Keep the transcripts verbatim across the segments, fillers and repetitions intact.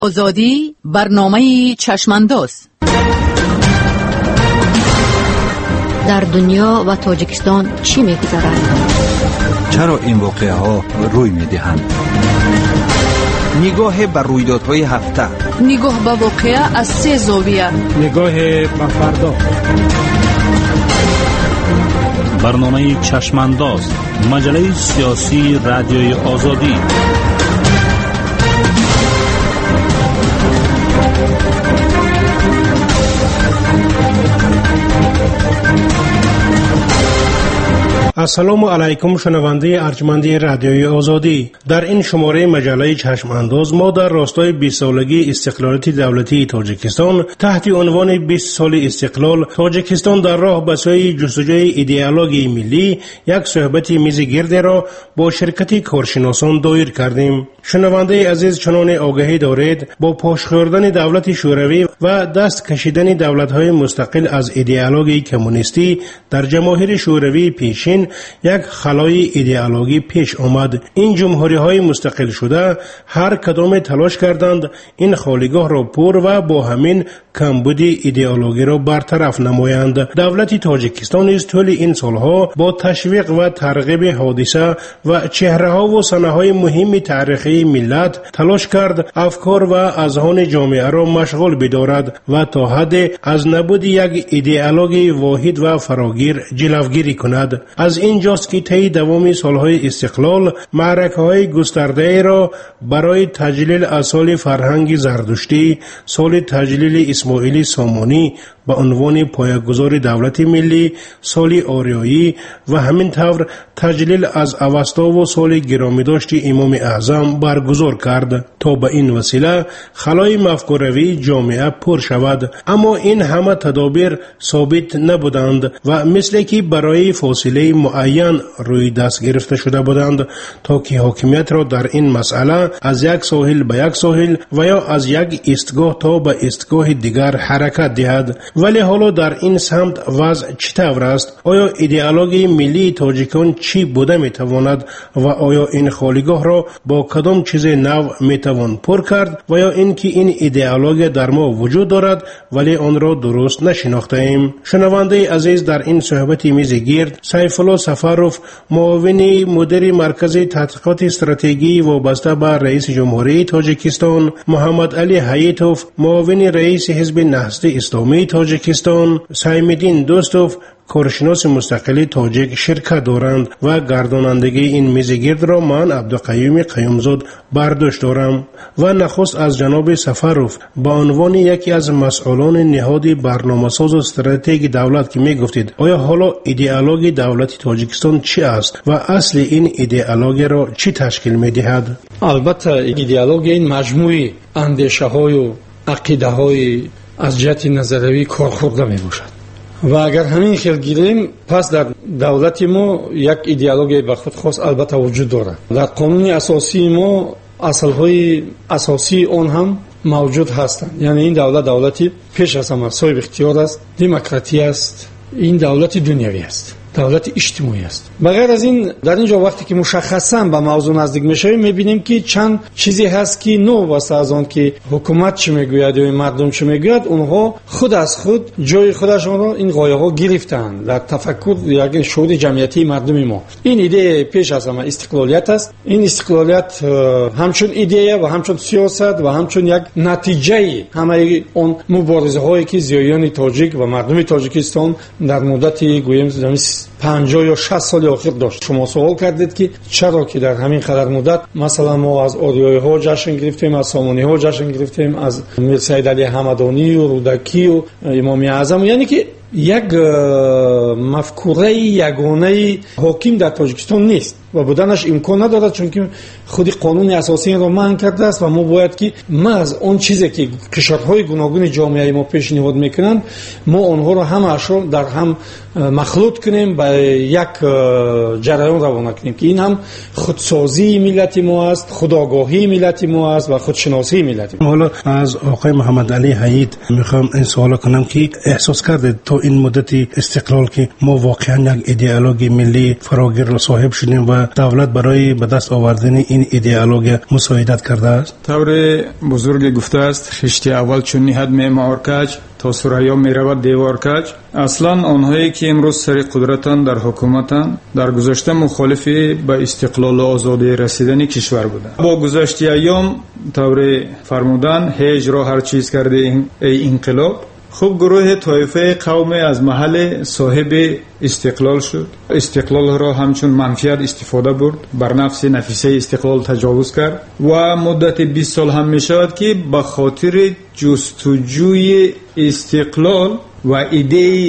آزادی برنامه چشمانداز در دنیا و تاجیکستان چی می‌گذرد؟ چرا این واقعه ها روی می‌دهند؟ نگاه بر رویدادهای هفته، نگاه به واقعه از سه زاویه، نگاه به فردا. برنامه چشمانداز، مجله سیاسی رادیوی آزادی. السلام علیکم شنونده ارجمند رادیوی آزادی. در این شماره مجله چشم انداز ما در راستای بیست سالگی استقلالیت دولتی تاجیکستان تحت عنوان بیست سال استقلال تاجیکستان در راه به سوی جستجوی ایدئولوژی ملی یک صحبت میز گرد را با شرکت کارشناسان دایر کردیم. شنونده عزیز چنان آگاهی دارید با پاش خوردن دولت شوروی و دست کشیدن دولت‌های مستقل از ایدئولوژی کمونیستی در جماهیر شوروی پیشین یک خلای ایدئولوژی پیش آمد. این جمهوری‌های مستقل شده هر کدام تلاش کردند این خالیگاه را پر و با همین کمبودی ایدئولوژی را برطرف نمایند. دولت تاجیکستان از طول این سالها با تشویق و ترغیب حادثه و چهره‌ها و سنه‌های مهم تاریخی ملت تلاش کرد افکار و اذهان جامعه را مشغول بدارد و تا حد از نبود یک ایدئولوژی واحد و فراگیر جلوگیری کند. از اینجاست که طی دوام سالهای استقلال معرکه‌های گسترده را برای تجلیل اصال فرهنگ زردشتی، سال تجلیل اسماعیلی سامانی با عنوان پایه‌گذار دولت ملی، سال آریایی و همین طور تجلیل از اوستا و سال گرامیداشت امام اعظم برگزار کرد تا به این وسیله خلای مفکوروی جامعه پر شود. اما این همه تدابیر ثابت نبودند و مثل که برای فاصله معین روی دست گرفته شده بودند تا که حاکمیت را در این مسئله از یک ساحل به یک ساحل و یا از یک ایستگاه تا به ایستگاه دیگر حرکت دهد. ولی حالا در این سمت وضع چطور است؟ آیا ایدئولوژی ملی تاجیکان چی بوده میتواند و آیا این خالیگاه را با کدام چیز نو میتوان پر کرد و یا اینکه این ایدئولوژی در ما وجود دارد ولی آن را درست نشناخته ایم؟ شنونده عزیز، در این صحبت میز گرد سیف الله سفروف، معاون مدیر مرکز تحقیقات استراتژی وابسته به رئیس جمهوری تاجیکستان، محمد علی حییتوف، معاون رئیس حزب نهضت اسلامی تاجیکستان، سیمدین دوستوف، کارشناس مستقل تاجیک شرکت دارند و گردانندگی این میز گرد را من عبدالقیوم قیومزاد برداشت دارم. و نخست از جناب سفروف با عنوان یکی از مسئولان نهاد برنامه‌ساز و استراتژی دولت که می گفتید آیا حالا ایدئولوژی دولت تاجیکستان چی است و اصل این ایدئولوژی را چی تشکیل می دهد؟ البته ایدئولوژی این مجموعه اندیشه های و عقیده های از جهت نظروی کارخورده می باشد و اگر همین خیل گیریم پس در دولت ما یک ایدئولوژی به خود خاص البته وجود دارد. در قانون اساسی ما اصلهای اساسی آن هم موجود هستند. یعنی این دولت دولتی پیش از همه صاحب اختیار است، دموکراتی است، این دولت دنیوی است، دولت اجتماعی است. بغیر از این در اینجا وقتی که مشخصا به موضوع نزدیک میشیم میبینیم که چند چیزی هست که نو واسه از آن که حکومت چه میگوید یا مردم چه میگوید اونها خود از خود جای خودشون را این غایه ها گرفتن در تفکر یک شعور جمعیتی مردم ما. این ایده پیش از همه استقلالیت است. این استقلالیت همچون ایده و همچون سیاست و همچون یک نتیجه همه اون مبارزه هایی که زیایان تاجیک و مردم تاجیکستان در مدت گویم پنجاه یا شصت سال اخیر داشت. شما سوال کردید که چرا که در همین قدر مدت مثلا ما از آریایی ها جشن گرفتیم، از سامانی ها جشن گرفتیم، از میر سید علی حمدانی و رودکی و امام اعظم، یعنی که یک مفکوره یگانه حاکم در تاجیکستان نیست و بودنش امکان ندارد چون که خود قانون اساسی را منع کرده است و ما باید که ما از اون چیزی که کشورهای گوناگون جامعه ما پیشنهاد میکنند ما آنها را همش را در هم مخلوط کنیم به یک جریان روانه کنیم که این هم خودسازی ملت ما است، خودآگاهی ملت ما است و خودشناسی ملت ما. حالا از آقای محمد علی حیید میخوام این سوال کنم که احساس کرده تو این مدت استقلال که ما واقعا یک ایدئولوژی ملی فراگیر را صاحب شدیم و و دولت برای به دست آوردن این ایدئولوژی مساعدت کرده است؟ طور بزرگ گفته است خشتی اول چون نهاد معمار کج تا سریا میرود دیوار کج. اصلا آنهایی که امروز سر قدرتان در حکومتان در گذشته مخالف به استقلال و آزادی رسیدن کشور بودند. با گذشت ایام طور فرمودن هیچ را هر چیز کرده این ای انقلاب. خب گروه طایفه قوم از محل صاحب استقلال شد. استقلال را همچون منفیت استفاده برد، بر نفس نفیسه استقلال تجاوز کرد و مدت بیست سال هم می شود که به خاطر جستجوی استقلال و ایده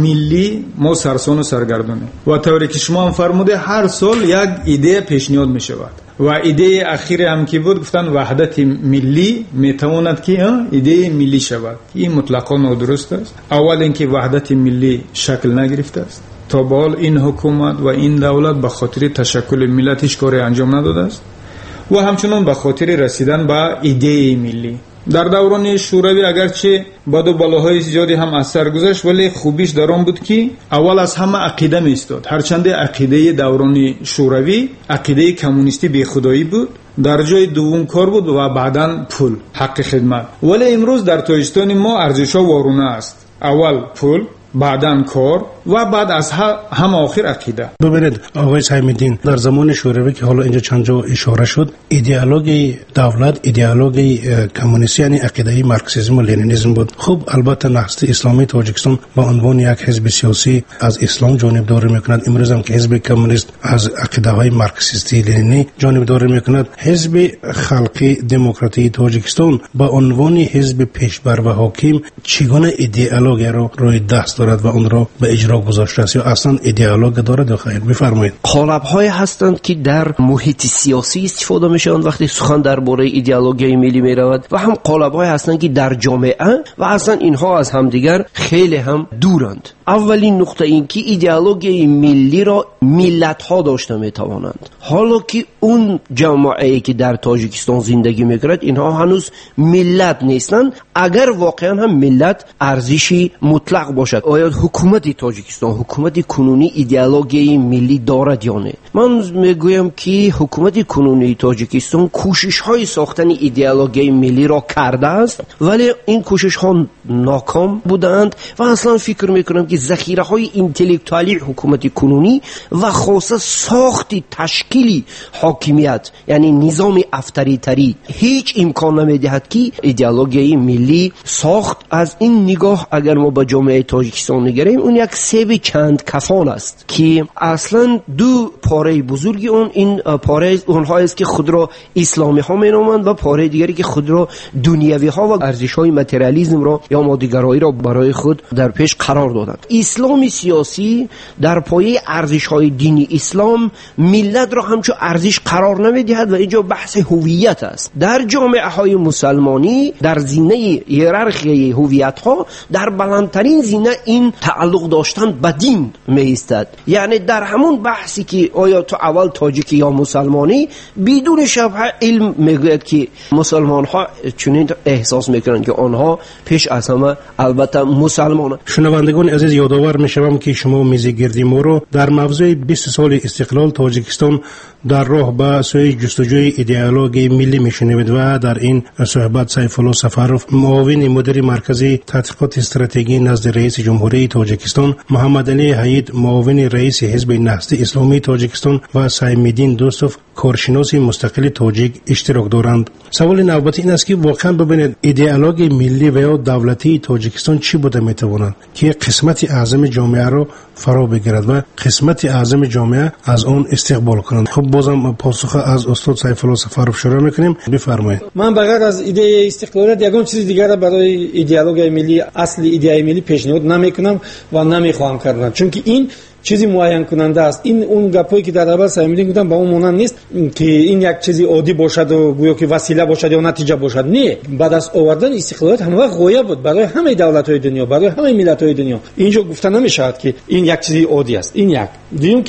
ملی ما سرسان و سرگردانه و طوری که شما هم فرموده هر سال یک ایده پیشنهاد می شود و ایده اخیر هم که بود گفتن وحدت ملی میتواند که ایده ملی شود. این مطلقا نادرست است. اول اینکه وحدت ملی شکل نگرفته است. تا به حال این حکومت و این دولت به خاطر تشکل ملت هیچ کاری انجام نداده است و همچنان به خاطر رسیدن به ایده ملی. در دوران شوروی اگرچه بد و بلاهای زیادی هم از سر گذشت ولی خوبیش در آن بود که اول از همه عقیده می ایستاد. هرچند عقیده دوران شوروی عقیده کمونیستی بی خدایی بود، در جای دوم کار بود و بعداً پول، حق خدمت. ولی امروز در تاجیکستان ما ارزش‌ها وارونه است. اول پول، بعداً کار و بعد از هم آخر عقیده. ببینید آقای سیم‌الدین، در زمان شوروی که حالا اینجا چند جا اشاره شد، ایدئولوژی دولت ایدئولوژی کمونیستی یعنی عقیده مارکسیسم و لنینیسم بود. خب البته نهضت اسلامی تاجیکستان با عنوان یک حزب سیاسی از اسلام جانبداری میکند. امروز هم که حزب کمونیست از عقیده های مارکسیستی لنینی جانبداری میکند. حزب خلقی دموکراتی تاجیکستان با عنوان حزب پیشبر و حاکم چگونه ایدئولوژی را روی دست دارد و اون را به اجرا گذاشته است یا اصلا ایدئولوژی دارد؟ خیر بفرمایید. قالب‌های هستند که در محیط سیاسی استفاده میشوند وقتی سخن درباره ایدئولوژی ملی میرود و هم قالب‌های هستند که در جامعه و اصلا اینها از همدیگر خیلی هم دورند. اولین نقطه این که ایدئولوژی ملی را ملت‌ها داشته میتوانند، حالا که اون جامعه‌ای که در تاجیکستان زندگی میکند اینها هنوز ملت نیستند. اگر واقعا هم ملت ارزشی مطلق باشد، آیا حکومت تاجیکستان، حکومت کنونی ایدئولوژی ملی دارد یا نه؟ من میگویم که حکومت کنونی تاجیکستان کوشش‌های ساختن ایدئولوژی ملی را کرده است ولی این کوشش‌ها ناکام بودند و اصلا فکر میکنم که ذخیره‌های اینتלקتوالی حکومت کنونی و خاصه ساخت تشکیلی حاکمیت یعنی نظام افطاری‌تری هیچ امکان نمیدهد که ایدئولوژی ملی ساخت. از این نگاه اگر ما به جامعه تاجیکستان نگریم اون یک سیب چند کفان است که اصلا دو پاره بزرگی اون این پاره اونها است که خود را اسلامی ها مینامند و پاره دیگری که خود را دنیوی ها و ارزش های متریالیسم را یا مادیگرایی را برای خود در پیش قرار دادند. اسلام سیاسی در پایه ارزش های دینی اسلام ملت را همچون ارزش قرار نمیدهد و اینجا بحث هویت است. در جامعه های مسلمانی در زینه هیرارخی هویت ها در بلندترین زینه این تعلق داشتن به دین می ایستد. یعنی در همون بحثی که آیا تو اول تاجیکی یا مسلمانی بدون شبهه علم میگوید که مسلمان ها چنین احساس میکنند که آنها پیش از همه البته مسلمان. شنوندگان عزیز، یادآور میشوم که شما میزگردی ما رو در موضوع بیست سال استقلال تاجیکستان در راه به سوی جستجوی ایدئولوژی ملی میشنوید و در این صحبت سیف الله سفروف معاون مدیر مرکزی تحقیقات استراتژی نزد رئیس جمهوری تاجیکستان، محمد علی حید معاون رئیس حزب نهضت اسلامی تاجیکستان و سیم‌الدین دوستوف کارشناس مستقل تاجیک اشتراک دارند. سوال نوبتی این است که واقعا ببینید ایدئولوژی ملی و یا دولتی تاجیکستان چی بوده میتواند که قسمت اعظم جامعه را فرا بگیرد و قسمت اعظم جامعه از آن استقبال کنند؟ خب بازم پاسخ از استاد سیف الله سفروف شروع میکنیم. بفرمایید. من بغیر از ایده استقلالیت یگان چیز دیگر برای ایدئولوژی ملی اصل ایده ملی پیشنهاد نمیکنم و نمیخوام کردن، چون که این چیزی معین کننده است. این اون گپایی که در اول سیم‌الدین گفتم با اون مونن نیست که این یک چیزی عادی باشد و گویا که وسیله باشد یا نتیجه باشد. نه، بعد از آوردن استقلالیت همه وقت غایب بود برای همه دولت‌های دنیا، برای همه ملت‌های دنیا. اینجا گفته نمی‌شود که این یک چیزی عادی است. این یک. دیدیم که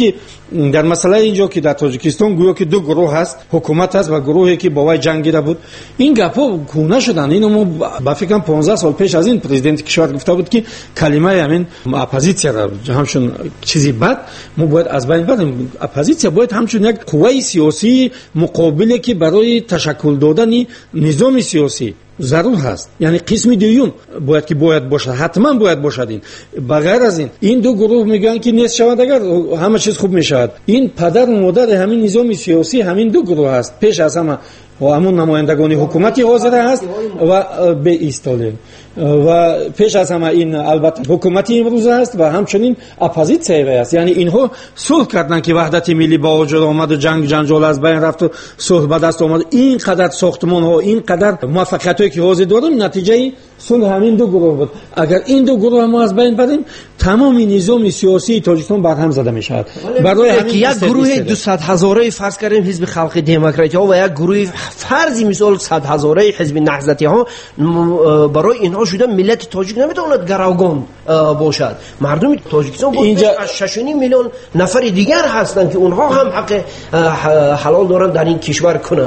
در مسئله اینجا که در تاجیکستان گویا که دو گروه هست، حکومت هست و گروهی که با وی جنگیده بود، این گپا کونه شدن. اینو ما با فکرم پانزده سال پیش از این پرزیدنت کشور گفته بود که کلمه همین اپوزیسیا را همچون چیزی بد ما باید از بین ببریم. اپوزیسیا باید همچون یک قوه سیاسی مقابله که برای تشکل دادن نظام سیاسی ضرور هست، یعنی قسم دوم باید که باید باشد، حتما باید باشد. این بغیر از این این دو گروه میگن که نیست شود، اگر همه چیز خوب میشود. این پدر و مادر همین نظام سیاسی همین دو گروه هست. پیش از همه و همون نمایندگان حکومتی حاضر هست و به استالین و پیش از همه این البته حکومتی امروز هست و همچنین اپوزیسیا است. یعنی اینها صلح کردن که وحدت ملی با وجود آمد و جنگ جنجال از بین رفت و صلح به دست آمد. اینقدر ساختمان ها، اینقدر موفقیت هایی که حاصل دادیم نتیجه صلح همین دو گروه بود. اگر این دو گروه ما از بین بریم تمام نظام سیاسی تاجیکستان برهم زده می شود. برای همین یک گروه دویست هزاره فرض کردیم حزب خلق دموکراتی ها و یک گروه فرضی مثال صد هزاره حزب نهضتی ها، برای اینها شده ملت تاجیک نمیتواند گروگان باشد. مردم تاجیکستان اینجا شش و نیم میلیون نفر دیگر هستند که اونها هم حق حلال دارند در این کشور کنه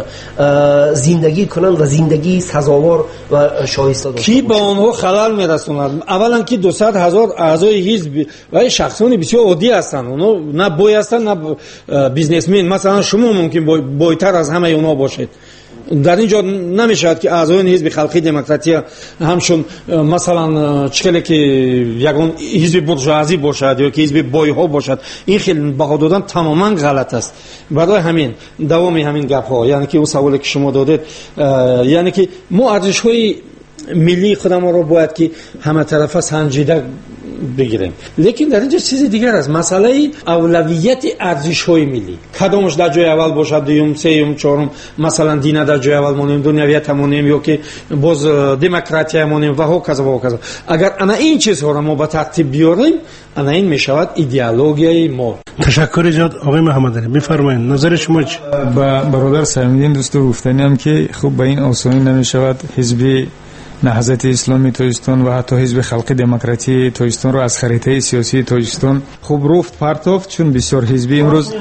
زندگی کنند و زندگی سزاوار و شایسته داشته. کی با اونها خلل میرسوند؟ اولا که دویست هزار اعضای حزب و شخصان بسیار عادی هستند، اونها نه بوی هستند نه بیزنسمن. مثلا شما ممکن بویتر از همه اونها باشید. در اینجا نمیشود که اعضایان حزب خلقی دموکراتی همشون مثلا چکلی که یگان حزب بورژوازی باشد یا که حزب بایها باشد. این خیلی بها دادن تماما غلط است. برای همین دوامی همین گپ ها، یعنی که اون سوالی که شما دادید، یعنی که ما ارزش های ملی خودمون رو باید که همه طرفه سنجیده بگیریم. لیکن در اینجا چیز دیگر است، مسئله اولویت ارزش های ملی کدامش در جای اول باشد، دوم سوم چهارم، مثلا دین در جای اول مونیم، دنیویت مونیم یا که باز دموکراسی مونیم و هکذا و هکذا. اگر انا این چیزها را ما به ترتیب بیاریم انا این میشود ایدئولوژی ما. تشکر جناب آقای محمد علی. بفرمایید نظر شما چی؟ با برادر سمیدین دوست گفتنیم که خوب به این آسانی نمیشود حزب نهضت اسلامی تاجیکستان و حتی حزب خلق دموکراتی تاجیکستان رو از خریطه سیاسی تاجیکستان خوب رفت پرتافت، چون بسیار حزبی امروز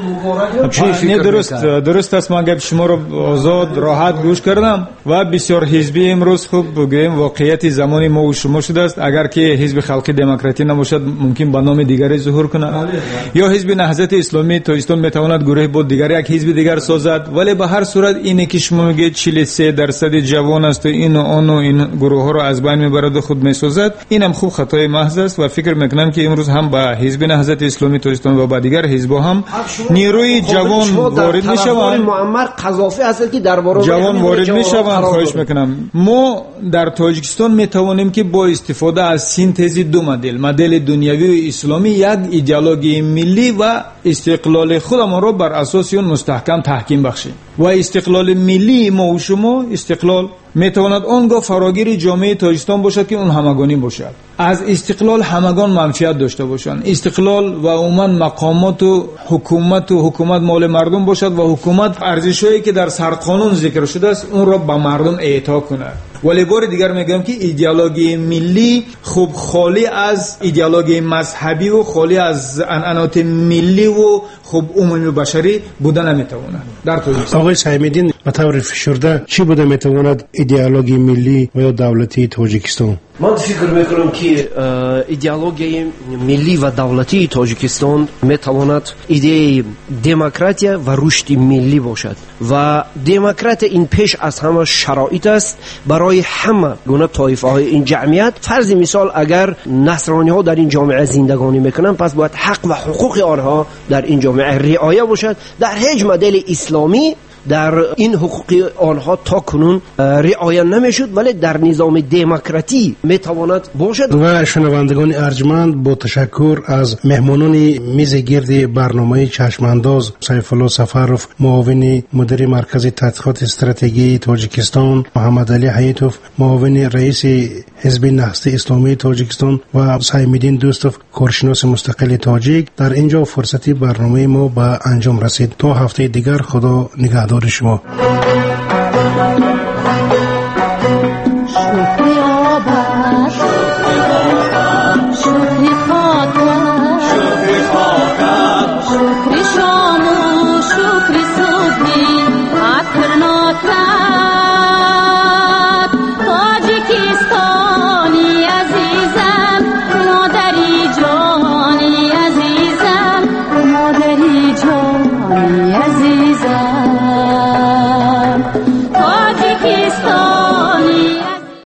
نه درست درست است. من گپ شما رو آزاد راحت گوش کردم و بسیار حزبی امروز خوب بگیم واقعیت زمانی ما و شما شده است. اگر که حزب خلق دموکراتی نباشد ممکن به نام دیگری ظهور کند یا حزب نهضت اسلامی تاجیکستان میتواند گروه بود دیگر یک حزب دیگر سازد. ولی به هر صورت اینه که شما میگید چهل و سه درصد جوان است و این و آن و این گروه ها رو از بین میبرد و خود میسازد. اینم خوب خطای محض است و فکر میکنم که امروز هم با حزب نهضت اسلامی تاجیکستان و با دیگر حزب هم نیروی جوان وارد میشوند. معمر قذافی هست که درباره جوان وارد میشوند. خواهش میکنم ما در تاجیکستان میتوانیم که با استفاده از سینتز دو مدل، مدل دنیوی و اسلامی، یک ایدئولوژی ملی و استقلال خودمان را بر اساس اون مستحکم تحکیم بخشیم. و استقلال ملی ما و شما استقلال میتواند آنگاه فراگیر جامعه تاجیکستان باشد که اون همگانی باشد، از استقلال همگان منفعت داشته باشند. استقلال و عموما مقامات و حکومت و حکومت مال مردم باشد و حکومت ارزش‌هایی که در سرقانون ذکر شده است اون را به مردم اعطا کند. ولی بار دیگر میگم که ایدئولوژی ملی خوب خالی از ایدئولوژی مذهبی و خالی از عنعنات ملی و خوب عمومی بشری بودن نمیتواند. در تاجیکستان آقای سعیدین به طور فشرده چی بوده میتواند ایدئولوژی ملی و یا دولتی تاجیکستان؟ من فکر میکنم که ایدئولوژی ملی و دولتی تاجیکستان میتواند ایده دموکراسی و رشد ملی باشد و دموکراسی این پیش از همه شرایط است برای همه گونه طایفه های این جمعیت. فرض مثال اگر نصرانی ها در این جامعه زندگانی میکنن پس باید حق و حقوق آنها در این جامعه رعایت باشد. در هیچ مدل اسلامی در این حقوق آنها تا کنون رعایت نمیشد ولی در نظام دموکراتی میتواند باشد. و شنوندگان ارجمند با تشکر از مهمانان میز گرد برنامه چشمانداز سیف الله سفروف معاون مدیر مرکز تحقیقات استراتژی تاجیکستان، محمد علی حیاتوف معاون رئیس حزب نهضت اسلامی تاجیکستان و سعیدین دوستوف کارشناس مستقل تاجیک، در اینجا فرصتی برنامه ما به انجام رسید. تا هفته دیگر خدا نگهدار شما. شکریابا